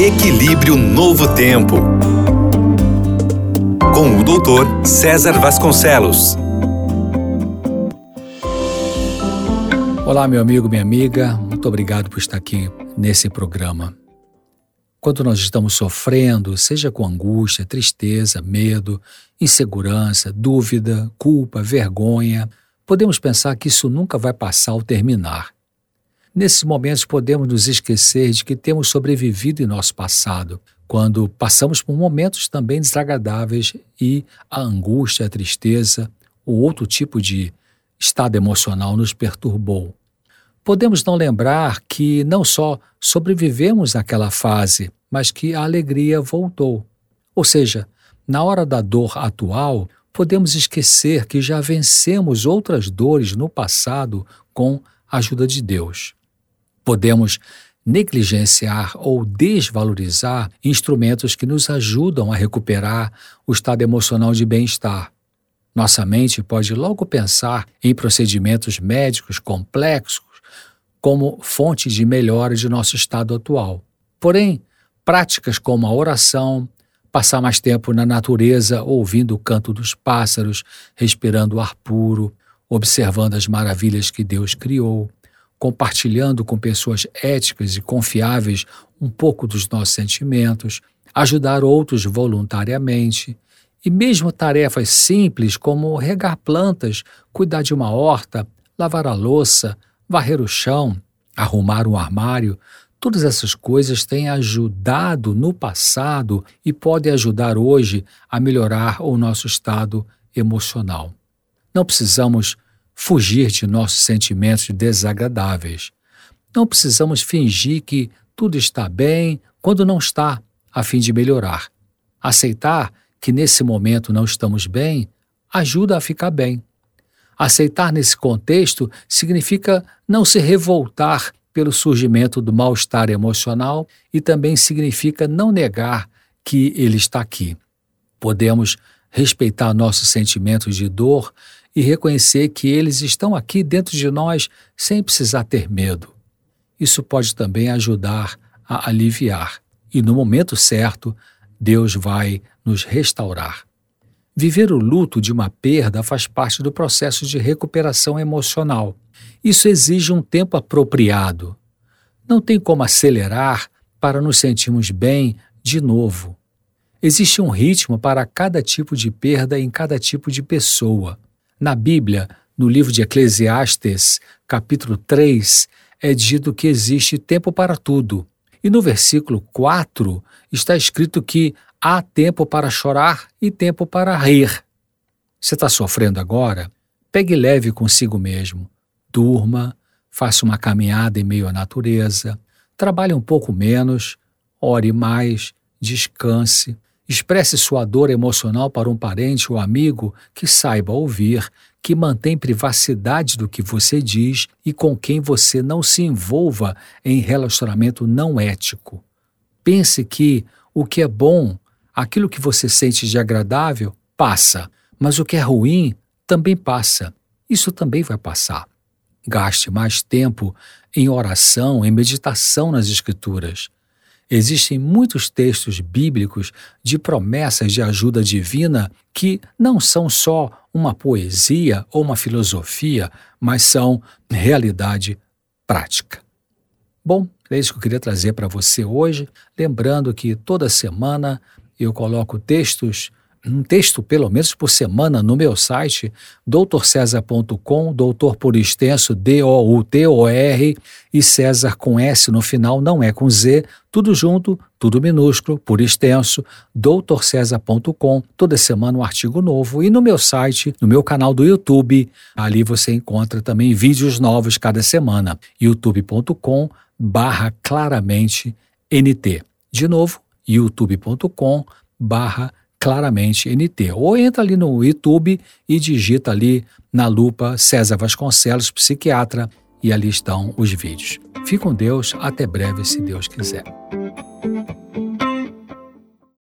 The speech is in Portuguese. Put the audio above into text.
Equilíbrio Novo Tempo, com o Dr. César Vasconcelos. Olá, meu amigo, minha amiga, muito obrigado por estar aqui nesse programa. Quando nós estamos sofrendo, seja com angústia, tristeza, medo, insegurança, dúvida, culpa, vergonha, podemos pensar que isso nunca vai passar ou terminar. Nesses momentos podemos nos esquecer de que temos sobrevivido em nosso passado, quando passamos por momentos também desagradáveis e a angústia, a tristeza ou outro tipo de estado emocional nos perturbou. Podemos não lembrar que não só sobrevivemos àquela fase, mas que a alegria voltou. Ou seja, na hora da dor atual, podemos esquecer que já vencemos outras dores no passado com a ajuda de Deus. Podemos negligenciar ou desvalorizar instrumentos que nos ajudam a recuperar o estado emocional de bem-estar. Nossa mente pode logo pensar em procedimentos médicos complexos como fonte de melhora de nosso estado atual. Porém, práticas como a oração, passar mais tempo na natureza ouvindo o canto dos pássaros, respirando ar puro, observando as maravilhas que Deus criou, compartilhando com pessoas éticas e confiáveis um pouco dos nossos sentimentos, ajudar outros voluntariamente, e mesmo tarefas simples como regar plantas, cuidar de uma horta, lavar a louça, varrer o chão, arrumar um armário, todas essas coisas têm ajudado no passado e podem ajudar hoje a melhorar o nosso estado emocional. Não precisamos fugir de nossos sentimentos desagradáveis. Não precisamos fingir que tudo está bem quando não está, a fim de melhorar. Aceitar que nesse momento não estamos bem ajuda a ficar bem. Aceitar nesse contexto significa não se revoltar pelo surgimento do mal-estar emocional e também significa não negar que ele está aqui. Podemos respeitar nossos sentimentos de dor e reconhecer que eles estão aqui dentro de nós sem precisar ter medo. Isso pode também ajudar a aliviar. E no momento certo, Deus vai nos restaurar. Viver o luto de uma perda faz parte do processo de recuperação emocional. Isso exige um tempo apropriado. Não tem como acelerar para nos sentirmos bem de novo. Existe um ritmo para cada tipo de perda em cada tipo de pessoa. Na Bíblia, no livro de Eclesiastes, capítulo 3, é dito que existe tempo para tudo. E no versículo 4 está escrito que há tempo para chorar e tempo para rir. Você está sofrendo agora? Pegue leve consigo mesmo. Durma, faça uma caminhada em meio à natureza, trabalhe um pouco menos, ore mais, descanse. Expresse sua dor emocional para um parente ou amigo que saiba ouvir, que mantém privacidade do que você diz e com quem você não se envolva em relacionamento não ético. Pense que o que é bom, aquilo que você sente de agradável, passa, mas o que é ruim também passa. Isso também vai passar. Gaste mais tempo em oração, em meditação nas Escrituras. Existem muitos textos bíblicos de promessas de ajuda divina que não são só uma poesia ou uma filosofia, mas são realidade prática. Bom, é isso que eu queria trazer para você hoje, lembrando que toda semana eu coloco um texto pelo menos por semana no meu site, drcesar.com, doutor por extenso, DOUTOR, e César com S no final, não é com Z, tudo junto, tudo minúsculo, por extenso, drcesar.com, toda semana um artigo novo, e no meu site, no meu canal do YouTube, ali você encontra também vídeos novos cada semana, youtube.com/claramente NT. De novo, youtube.com/claramente NT. Ou entra ali no YouTube e digita ali na lupa César Vasconcelos, psiquiatra, e ali estão os vídeos. Fique com Deus, até breve, se Deus quiser.